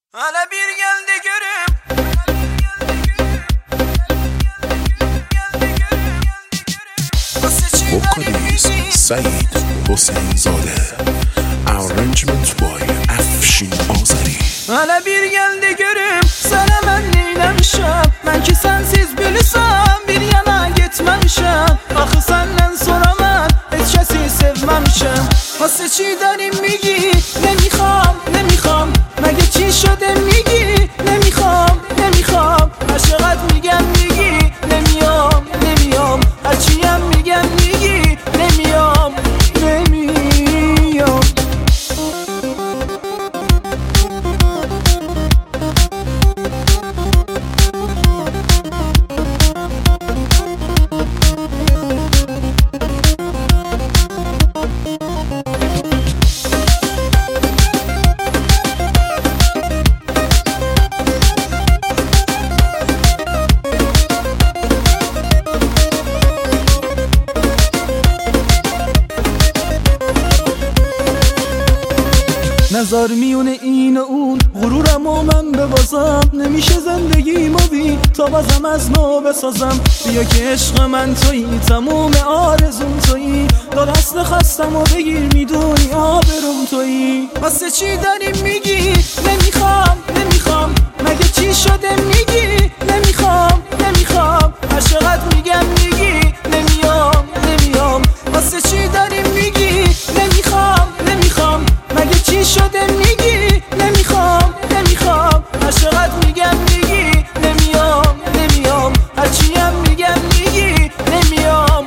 Hala bir geldi görüm. Vocalist Saeed Hossein Zade. Arrangement by Afshin Azari. Hala bir geldi görüm. Sana ben neylemişim. Ben ki sensiz bilsem bir yana gitmemişim. Axı senden sonra ben hiç kesi sevmemişim. Vاسه چی داریم میگی نمیخوام نمیخوام مگه چی شده میگی نمیخوام نمیخوام عاشقت میگم میگی نمیام نمیام هرچیم میگم میگی نمیام نمیام نظر میونه این و اون غرورم و من ببازم نمیشه زندگیمو بی تا بازم از نو بسازم بیا که عشق من تویی تموم آرزوم تویی دو دست خستم و بگیر میدونی آبروم تویی واسه چی داریم میگی نمیخوام نمیخوام مگه چی شده میگی نمیخوام نمیخوام عاشقت میگم میگی نمیام نمیام واسه چی داریم میگی نمیخوام نمیخوام مگه چی شده میگی نمیخوام نمیخوام عاشقت میگم میگی نمیام نمیام هرچیم میگم میگی نمیام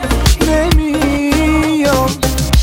نمیام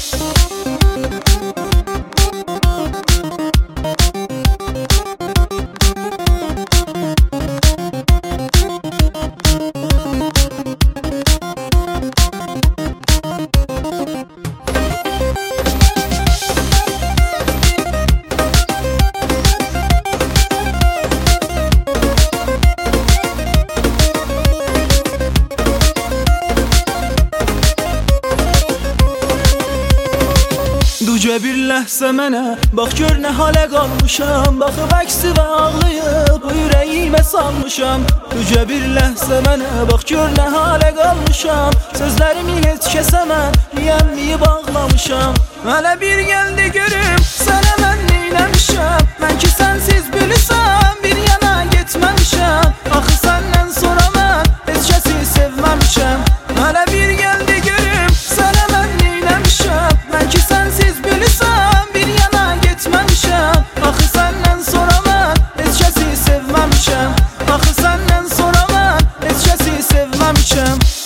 Duca bir ləhsə mənə bax gör nə halə qalmışam Baxıb əksi və ağlayıb bu ürəyimə salmışam Duca bir ləhsə mənə bax gör nə halə qalmışam Sözlərimi heç kəsə mən yiyəmliyib ağlamışam Hələ bir gəldi görüm sənə mən neyləmişəm Mən ki sənsiz bilsəm bir yana getməmişəm Axı səndən sonra mən heç kəsi sevməmişəm Hələ bir gəldi görüm sənə mən neyləmişəm Mən ki sənsiz bilsəm bir yana getməmişəm Axı səndən sonra mən heç kəsi sevməmişəm Axı səndən sonra mən heç kəsi sevməmişəm